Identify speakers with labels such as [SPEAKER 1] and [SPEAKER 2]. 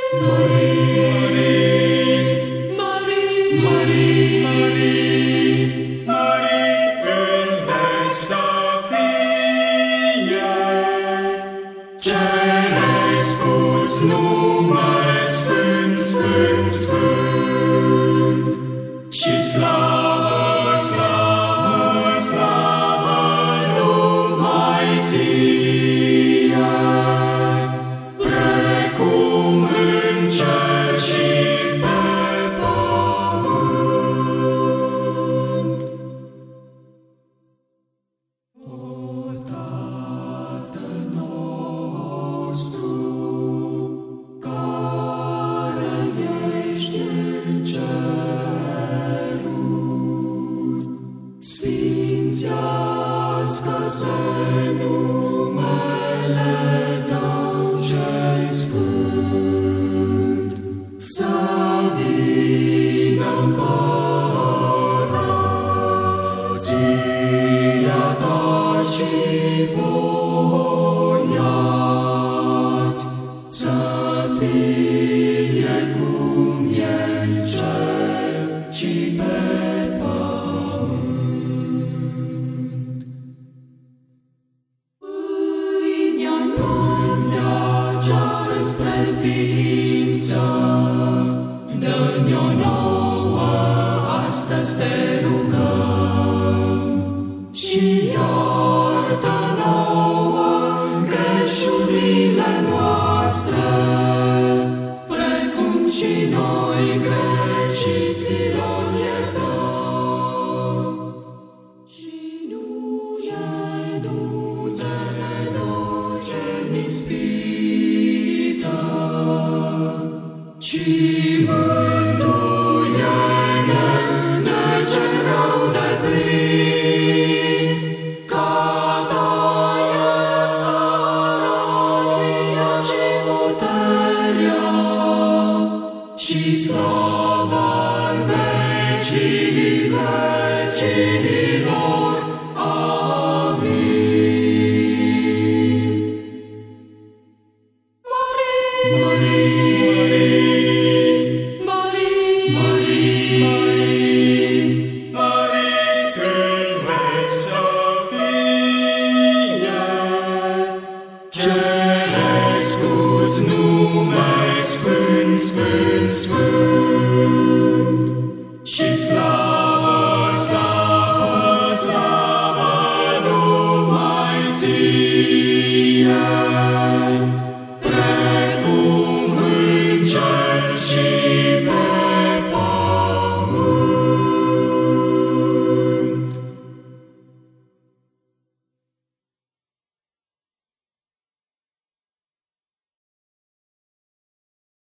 [SPEAKER 1] Mărit, mărit, mărit, mărit, mărit în veci să fie. Ce-născut-ți nume sfânt, sfânt, sfânt, și slavă, slavă, slavă numai ție, precum în cer și pe pământ. O Tată nostru, care ești în ceruri, sfințească-se numele Tău cel sfânt, să vină împărăția Ta și voia-ți să fie cum e în cer și pe pământ. Pâinea noastră cea spre ființă, dă-ne-o nouă, astăzi te rugăm, și iartă nouă greșurile noastre, precum și noi greșiților iertăm. Și nu ne duce pe noi în ispită, ci mântuie-ne de cel rău deplin, ca Ta e împărăția și puterea și slava în vecii vecilor. Amin. Mărit, mărit, mărit, mărit, mărit în veci să fie. Ce-născut-ți nume sfânt, sfânt, sfânt,